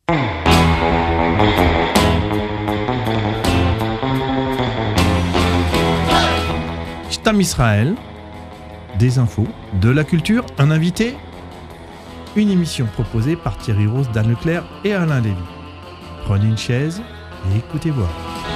Shtam Israël, des infos, de la culture, un invité, une émission proposée par Thierry Rose, Dan Leclerc et Alain Lévy. Prenez une chaise et écoutez voir.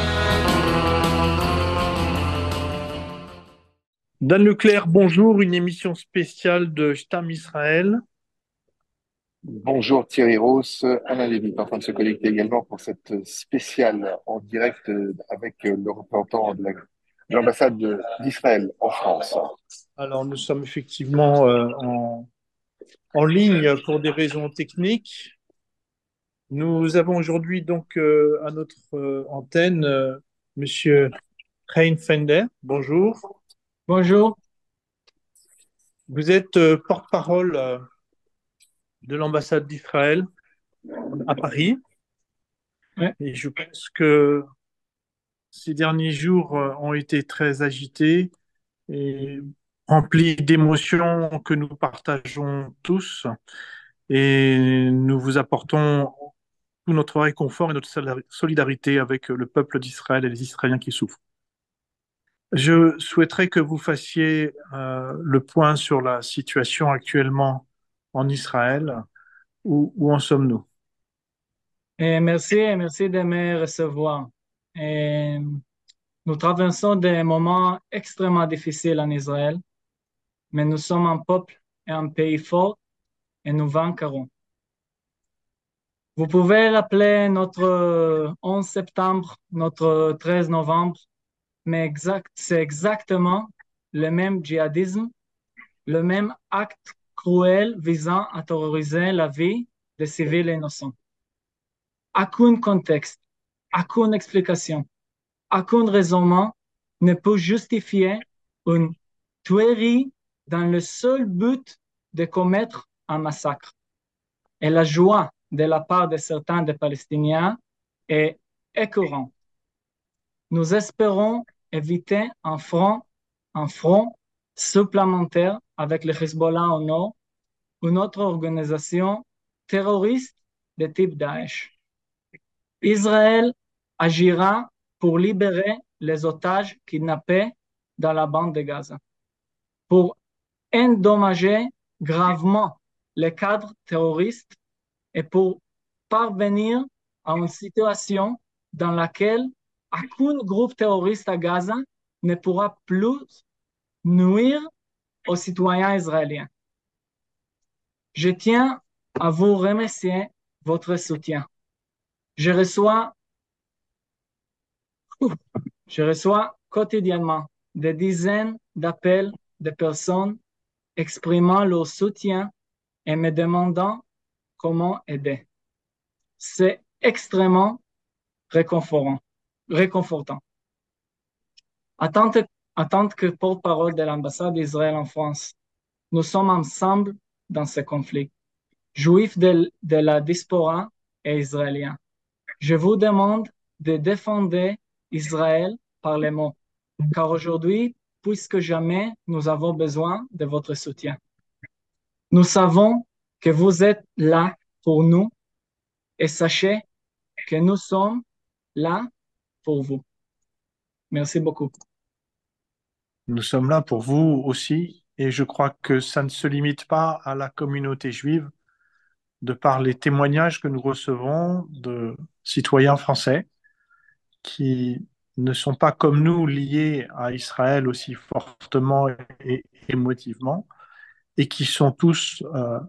Dan Leclerc, bonjour, une émission spéciale de Shtam Israël. Bonjour Thierry Ross, Alain Lévy est en train de se connecter également pour cette spéciale en direct avec le représentant de l'ambassade d'Israël en France. Alors nous sommes effectivement en ligne pour des raisons techniques. Nous avons aujourd'hui donc à notre antenne Monsieur Hein Fender. Bonjour. Bonjour. Vous êtes porte-parole de l'ambassade d'Israël à Paris. Ouais. Et je pense que ces derniers jours ont été très agités et remplis d'émotions que nous partageons tous. Et nous vous apportons tout notre réconfort et notre solidarité avec le peuple d'Israël et les Israéliens qui souffrent. Je souhaiterais que vous fassiez le point sur la situation actuellement en Israël. Où en sommes-nous? Merci de me recevoir. Et nous traversons des moments extrêmement difficiles en Israël, mais nous sommes un peuple et un pays fort et nous vaincrons. Vous pouvez l'appeler notre 11 septembre, notre 13 novembre, mais c'est exactement le même djihadisme, le même acte cruel visant à terroriser la vie des civils innocents. Aucun contexte, aucune explication, aucun raisonnement ne peut justifier une tuerie dans le seul but de commettre un massacre. Et la joie de la part de certains des Palestiniens est écœurante. Nous espérons éviter un front supplémentaire avec le Hezbollah au nord, une autre organisation terroriste de type Daesh. Israël agira pour libérer les otages kidnappés dans la bande de Gaza, pour endommager gravement les cadres terroristes et pour parvenir à une situation dans laquelle aucun groupe terroriste à Gaza ne pourra plus nuire aux citoyens israéliens. Je tiens à vous remercier votre soutien. Je reçois quotidiennement des dizaines d'appels de personnes exprimant leur soutien et me demandant comment aider. C'est extrêmement réconfortant. En tant que porte-parole de l'ambassade d'Israël en France, nous sommes ensemble dans ce conflit, juifs de la diaspora et israéliens. Je vous demande de défendre Israël par les mots, car aujourd'hui, plus que jamais, nous avons besoin de votre soutien. Nous savons que vous êtes là pour nous et sachez que nous sommes là pour vous. Merci beaucoup. Nous sommes là pour vous aussi, et je crois que ça ne se limite pas à la communauté juive, de par les témoignages que nous recevons de citoyens français qui ne sont pas comme nous liés à Israël aussi fortement et émotivement, et qui sont tous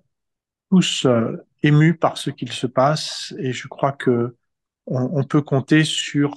émus par ce qu'il se passe. Et je crois que on peut compter sur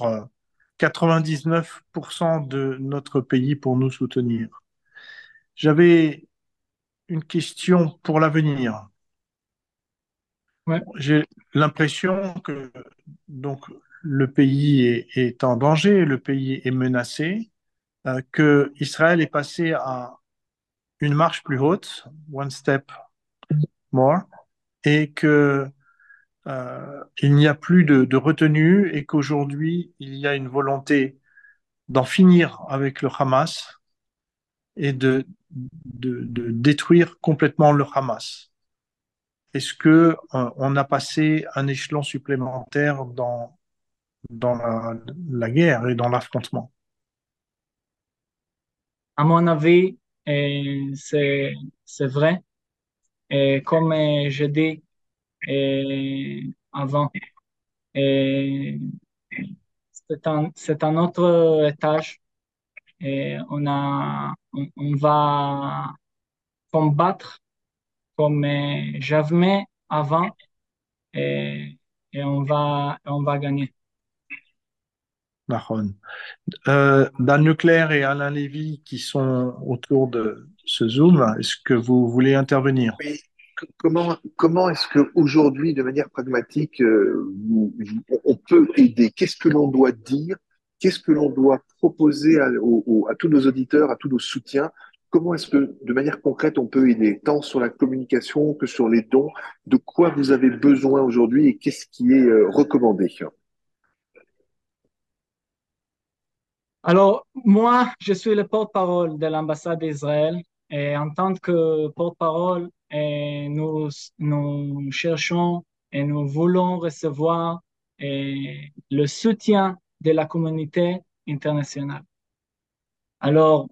99% de notre pays pour nous soutenir. J'avais une question pour l'avenir. Ouais. J'ai l'impression que donc le pays est en danger, le pays est menacé, que Israël est passé à une marche plus haute, one step more, et que il n'y a plus de retenue et qu'aujourd'hui il y a une volonté d'en finir avec le Hamas et de détruire complètement le Hamas. est-ce que on a passé un échelon supplémentaire dans la guerre et dans l'affrontement? À mon avis, c'est vrai. Et comme je dis avant, et c'est un autre étage et on va combattre comme jamais avant et, et on va gagner. Nahon. Dan Leclerc et Alain Lévy qui sont autour de ce Zoom, est-ce que vous voulez intervenir? Mais comment est-ce qu'aujourd'hui, de manière pragmatique, on peut aider? Qu'est-ce que l'on doit dire? Qu'est-ce que l'on doit proposer à tous nos auditeurs, à tous nos soutiens? Comment est-ce que, de manière concrète, on peut aider, tant sur la communication que sur les dons? De quoi vous avez besoin aujourd'hui et qu'est-ce qui est recommandé? Alors, moi, je suis le porte-parole de l'ambassade d'Israël et en tant que porte-parole, nous cherchons et nous voulons recevoir le soutien de la communauté internationale. Alors,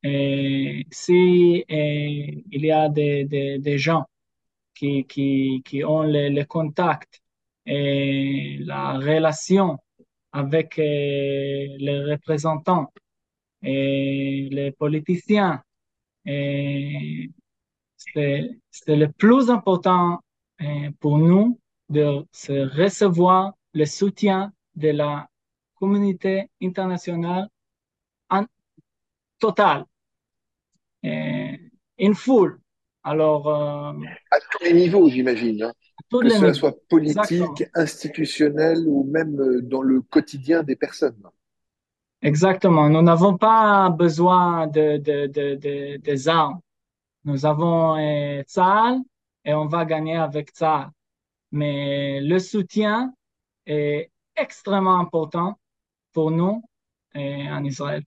si il y a des gens qui ont les contacts et la relation avec les représentants et les politiciens. Et c'est le plus important pour nous de se recevoir le soutien de la communauté internationale en total, euh, in full. Alors, À tous les niveaux, j'imagine, hein. à tous Que les cela niveaux. soit politique, Exactement. institutionnel ou même dans le quotidien des personnes. Exactement. Nous n'avons pas besoin des armes. Nous avons Tzahal et on va gagner avec Tzahal. Mais le soutien est extrêmement important pour nous en Israël.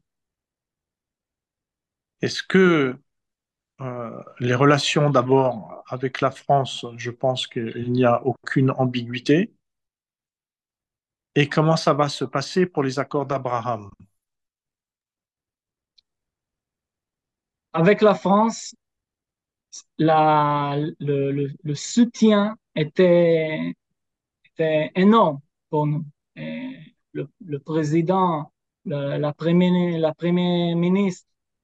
Est-ce que les relations d'abord avec la France, je pense qu'il n'y a aucune ambiguïté. Et comment ça va se passer pour les accords d'Abraham? Avec la France, le soutien était énorme pour nous. Le président, la première ministre,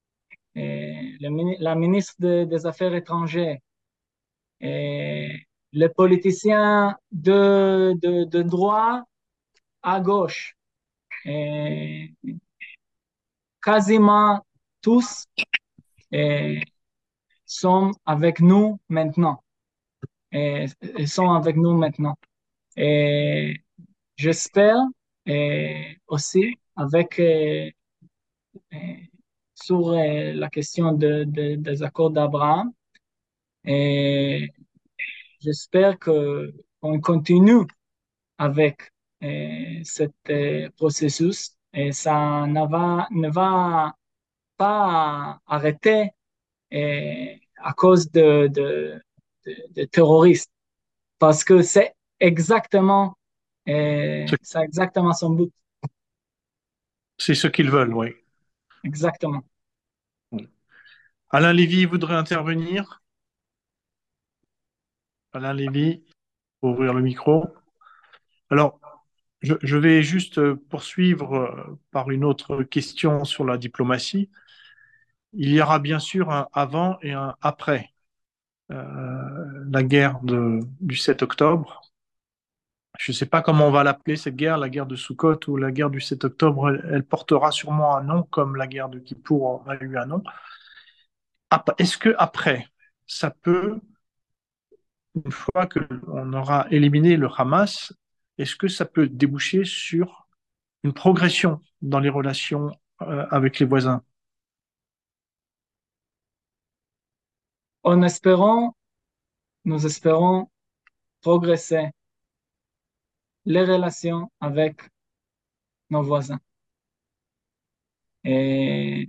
la ministre des Affaires étrangères, et les politiciens de droite à gauche, et quasiment tous sont avec nous maintenant. Et sont avec nous maintenant. Et j'espère aussi avec euh, sur la question des accords d'Abraham. Et j'espère que qu'on continue avec cet processus et ça ne va pas arrêter à cause de terroristes parce que c'est exactement son but. C'est ce qu'ils veulent, oui. Exactement. Alain Lévy voudrait intervenir. Alain Lévy, ouvrir le micro. Alors, je vais juste poursuivre par une autre question sur la diplomatie. Il y aura bien sûr un avant et un après la guerre du 7 octobre. Je ne sais pas comment on va l'appeler cette guerre, la guerre de Soukhot ou la guerre du 7 octobre. Elle portera sûrement un nom, comme la guerre de Kippour a eu un nom. Est-ce que après, ça peut, une fois qu'on aura éliminé le Hamas, est-ce que ça peut déboucher sur une progression dans les relations avec les voisins? En espérant, nous espérons progresser les relations avec nos voisins. Et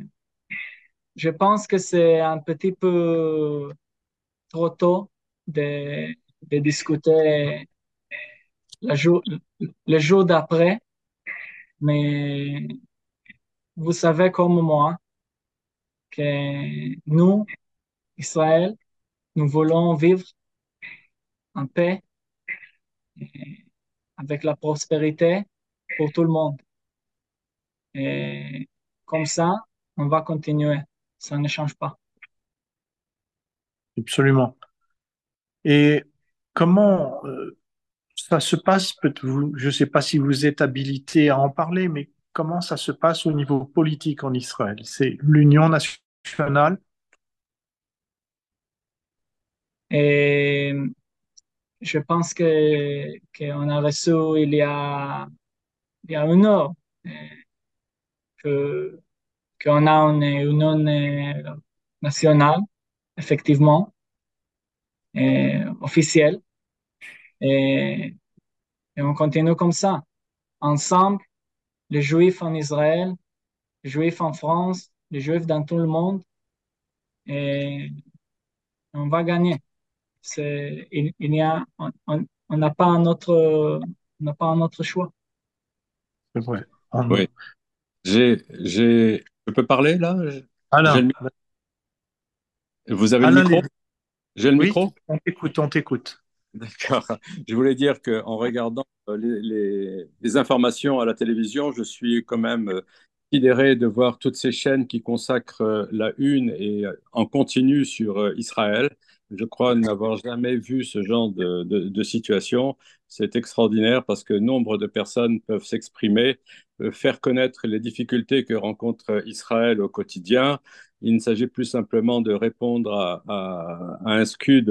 je pense que c'est un petit peu trop tôt de de discuter le jour, le jour d'après, mais vous savez comme moi que nous, Israël, nous voulons vivre en paix, avec la prospérité pour tout le monde. Et comme ça, on va continuer. Ça ne change pas. Absolument. Et comment ça se passe, je ne sais pas si vous êtes habilité à en parler, mais comment ça se passe au niveau politique en Israël? C'est l'Union nationale. Et je pense que qu'on a reçu il y a une heure euh, que qu'on a une union nationale, effectivement, officielle, et, et on continue comme ça, ensemble, les Juifs en Israël, les Juifs en France, les Juifs dans tout le monde, et on va gagner. Il y a, on n'a pas on n'a pas un autre choix. C'est vrai. Oui. Je peux parler là? J'ai Alain, vous avez le Alain micro? Lévy. J'ai le Oui, micro? on t'écoute, on t'écoute. D'accord. Je voulais dire qu'en regardant les informations à la télévision, je suis quand même sidéré de voir toutes ces chaînes qui consacrent la une et en continu sur Israël. Je crois n'avoir jamais vu ce genre de situation. C'est extraordinaire parce que nombre de personnes peuvent s'exprimer, faire connaître les difficultés que rencontre Israël au quotidien. Il ne s'agit plus simplement de répondre à un scud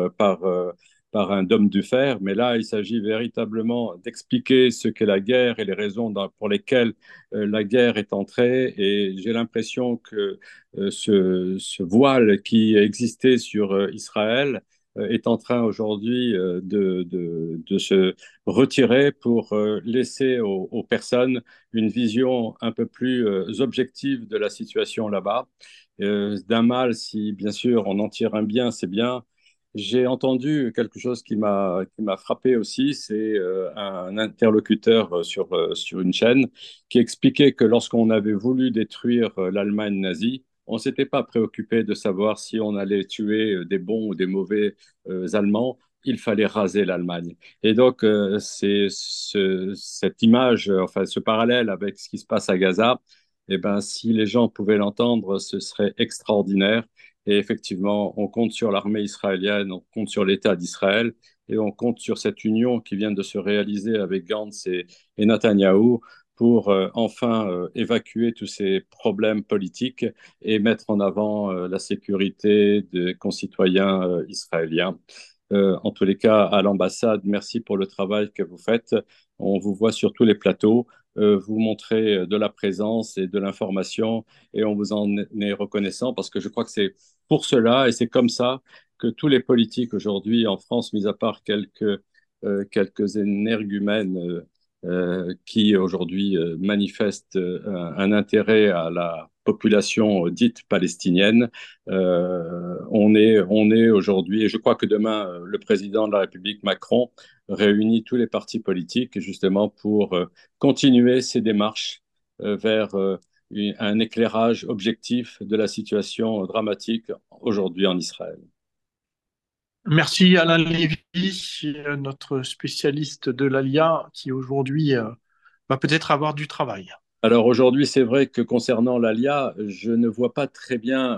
par un homme du fer, mais là, il s'agit véritablement d'expliquer ce qu'est la guerre et les raisons pour lesquelles la guerre est entrée. Et j'ai l'impression que ce voile qui existait sur Israël est en train aujourd'hui de se retirer pour laisser aux personnes une vision un peu plus objective de la situation là-bas. D'un mal, si bien sûr on en tire un bien, c'est bien. J'ai entendu quelque chose qui m'a frappé aussi, c'est un interlocuteur sur une chaîne qui expliquait que lorsqu'on avait voulu détruire l'Allemagne nazie, on s'était pas préoccupé de savoir si on allait tuer des bons ou des mauvais Allemands. Il fallait raser l'Allemagne. Et donc, cette image, enfin, ce parallèle avec ce qui se passe à Gaza, eh ben, si les gens pouvaient l'entendre, ce serait extraordinaire. Et effectivement, on compte sur l'armée israélienne, on compte sur l'État d'Israël et on compte sur cette union qui vient de se réaliser avec Gantz et Netanyahou pour enfin évacuer tous ces problèmes politiques et mettre en avant la sécurité des concitoyens israéliens. En tous les cas, à l'ambassade, merci pour le travail que vous faites. On vous voit sur tous les plateaux. Vous montrez de la présence et de l'information et on vous en est reconnaissant parce que je crois que c'est pour cela et c'est comme ça que tous les politiques aujourd'hui en France, mis à part quelques énergumènes qui aujourd'hui manifestent un intérêt à la population dite palestinienne, on est aujourd'hui, et je crois que demain, le président de la République, Macron, réunit tous les partis politiques justement pour continuer ces démarches vers un éclairage objectif de la situation dramatique aujourd'hui en Israël. Merci Alain Lévy, notre spécialiste de l'ALIA, qui aujourd'hui va peut-être avoir du travail. Alors aujourd'hui, c'est vrai que concernant l'ALIA, je ne vois pas très bien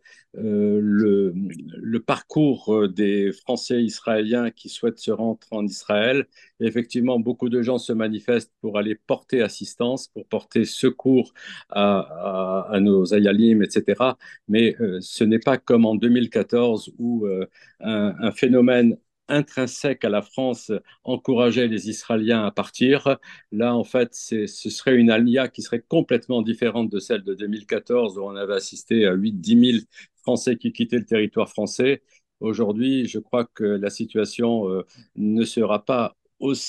le parcours des Français israéliens qui souhaitent se rendre en Israël. Et effectivement, beaucoup de gens se manifestent pour aller porter assistance, pour porter secours à nos Hayalim, etc. Mais ce n'est pas comme en 2014 où un phénomène intrinsèque à la France encourageait les Israéliens à partir. Là, en fait, ce serait une alia qui serait complètement différente de celle de 2014, où on avait assisté à 8-10 000 Français qui quittaient le territoire français. Aujourd'hui, je crois que la situation ne sera pas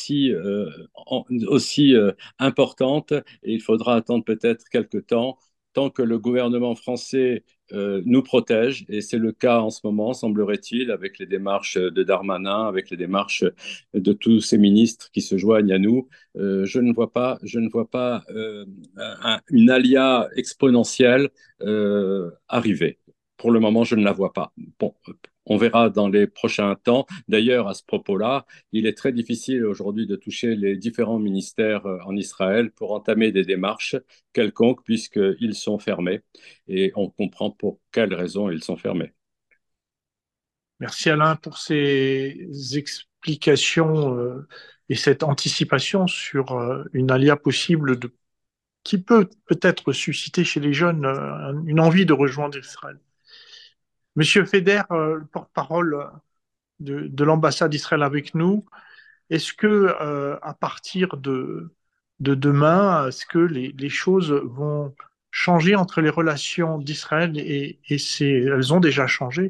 aussi importante et il faudra attendre peut-être quelques temps tant que le gouvernement français nous protège, et c'est le cas en ce moment, semblerait-il, avec les démarches de Darmanin, avec les démarches de tous ces ministres qui se joignent à nous, je ne vois pas une alia exponentielle arriver. Pour le moment, je ne la vois pas. Bon, on verra dans les prochains temps. D'ailleurs, à ce propos-là, il est très difficile aujourd'hui de toucher les différents ministères en Israël pour entamer des démarches quelconques puisqu'ils sont fermés et on comprend pour quelles raisons ils sont fermés. Merci Alain pour ces explications et cette anticipation sur une alia possible qui peut-être susciter chez les jeunes une envie de rejoindre Israël. Monsieur Feder, le porte-parole de l'ambassade d'Israël avec nous, est-ce que à partir de demain, est-ce que les choses vont changer entre les relations d'Israël elles ont déjà changé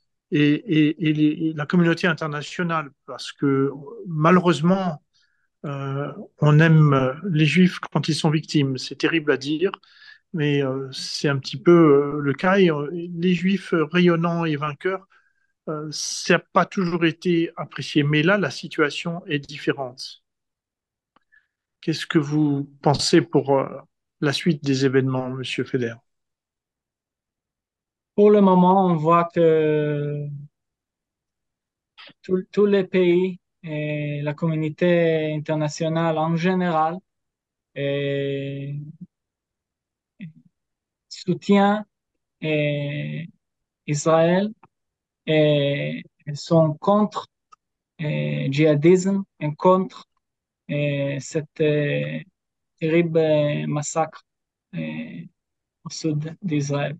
et la communauté internationale parce que malheureusement on aime les Juifs quand ils sont victimes. C'est terrible à dire, mais c'est un petit peu le cas. Et, les Juifs rayonnants et vainqueurs, ça n'a pas toujours été apprécié. Mais là, la situation est différente. Qu'est-ce que vous pensez pour la suite des événements, Monsieur Feder? Pour le moment, on voit que tous les pays et la communauté internationale en général eh, soutient Israël et sont contre djihadisme et contre cette terrible massacre euh, au sud d'Israël.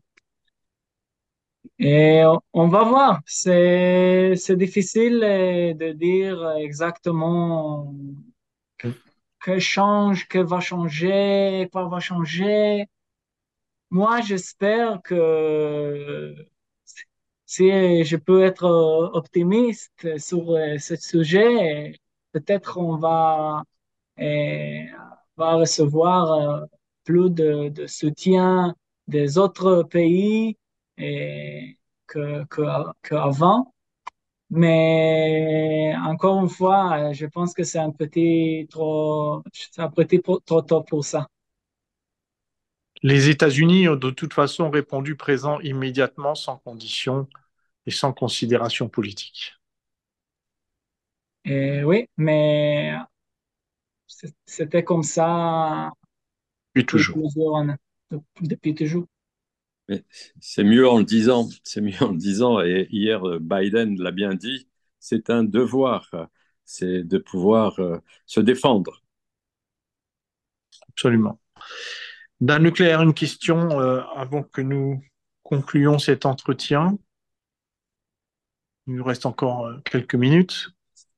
Et on va voir. C'est difficile de dire exactement que change, que va changer, quoi va changer. Moi, j'espère que si je peux être optimiste sur ce sujet, peut-être on euh, va recevoir plus de soutien des autres pays qu'avant. Mais encore une fois, je pense que c'est un petit peu trop tôt pour ça. Les États-Unis ont de toute façon répondu présent immédiatement, sans condition et sans considération politique. Et oui, mais c'était comme ça Et depuis toujours. plusieurs années, depuis toujours. Mais c'est mieux en le disant, c'est mieux en le disant. Et hier, Biden l'a bien dit, c'est un devoir, c'est de pouvoir se défendre. Absolument. D'un nucléaire, une question avant que nous concluions cet entretien. Il nous reste encore quelques minutes.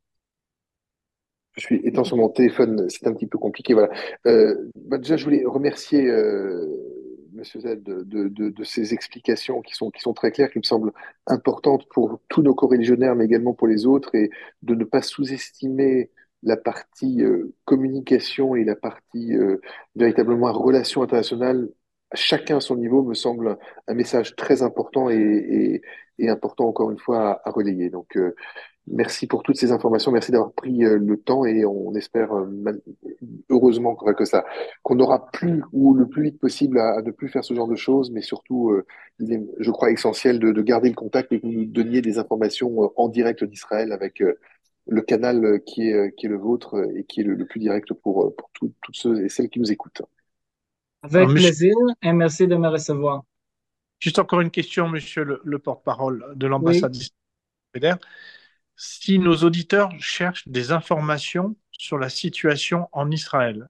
Je suis étant sur mon téléphone, c'est un petit peu compliqué. Voilà. Déjà, je voulais remercier Monsieur Z de ces explications qui sont très claires, qui me semblent importantes pour tous nos coreligionnaires, mais également pour les autres, et de ne pas sous-estimer la partie communication et la partie véritablement relation internationale. Chacun à son niveau me semble un message très important et important encore une fois à relayer. Donc, merci pour toutes ces informations, merci d'avoir pris le temps et on espère heureusement qu'on aura plus ou le plus vite possible à ne plus faire ce genre de choses, mais surtout, il est, je crois, essentiel de garder le contact et que vous nous donniez des informations en direct d'Israël avec le canal qui est le vôtre et qui est le plus direct pour toutes ceux et celles qui nous écoutent. Alors, Avec monsieur, plaisir et merci de me recevoir. juste encore une question, monsieur le porte-parole de Oui, l'ambassade d'Israël. Si nos auditeurs cherchent des informations sur la situation en Israël,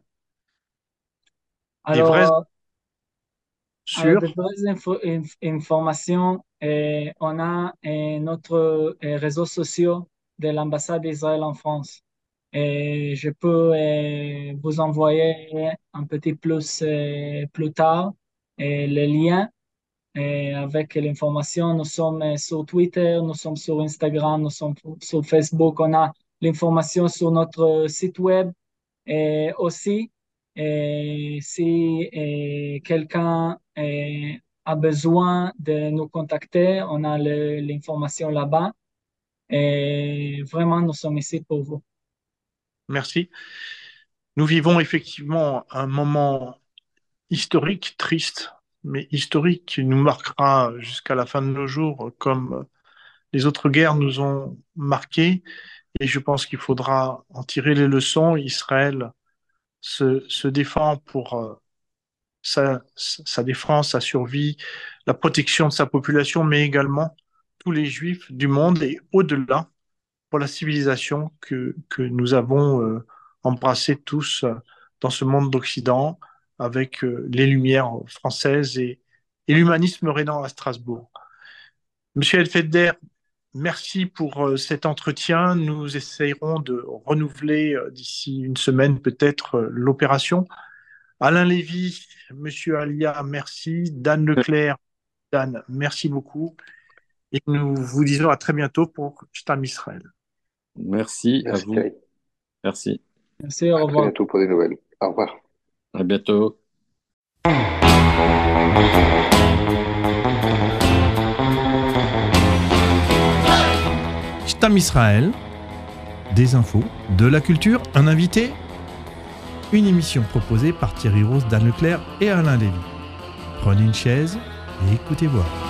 des vraies alors, de sur, vraies informations, on a notre réseaux sociaux de l'ambassade d'Israël en France. Et je peux vous envoyer un petit plus plus tard le lien avec l'information. Nous sommes sur Twitter, nous sommes sur Instagram, nous sommes sur Facebook. On a l'information sur notre site web aussi. Et si quelqu'un a besoin de nous contacter, on a l'information là-bas. Et vraiment, nous sommes ici pour vous. Merci. Nous vivons effectivement un moment historique, triste, mais historique, qui nous marquera jusqu'à la fin de nos jours, comme les autres guerres nous ont marqués. Et je pense qu'il faudra en tirer les leçons. Israël se défend pour sa défense, sa survie, la protection de sa population, mais également tous les juifs du monde et au-delà pour la civilisation que nous avons embrassée tous dans ce monde d'Occident avec les Lumières françaises et l'humanisme régnant à Strasbourg. Monsieur Elfeder, merci pour cet entretien. Nous essayerons de renouveler d'ici une semaine peut-être l'opération. Alain Lévy, Monsieur Alia, merci. Dan Leclerc, Dan, merci beaucoup. Et nous vous disons à très bientôt pour Shtam Israël. Merci à Merci vous. Thierry. Merci. Merci, au À très revoir. bientôt pour des nouvelles. Au revoir. À bientôt. Shtam Israël, des infos, de la culture, un invité, une émission proposée par Thierry Rose, Dan Leclerc et Alain Lévy. Prenez une chaise et écoutez voir.